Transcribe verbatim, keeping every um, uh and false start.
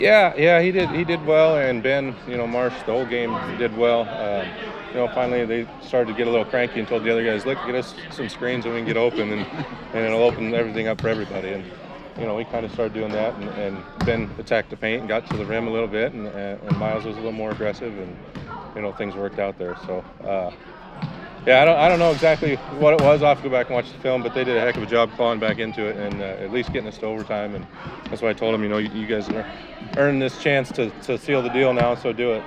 Yeah, yeah, he did. He did well, and Ben, you know, Marsh, the whole game did well. Um, you know, finally they started to get a little cranky and told the other guys, "Look, get us some screens and we can get open, and and it'll open everything up for everybody." And you know, we kind of started doing that, and, and Ben attacked the paint and got to the rim a little bit, and, and Miles was a little more aggressive, and you know, things worked out there. So. Uh, Yeah, I don't, I don't know exactly what it was. I'll have to go back and watch the film, but they did a heck of a job clawing back into it and uh, at least getting us to overtime. And that's why I told them, you know, you, you guys are earning this chance to, to seal the deal now, so do it.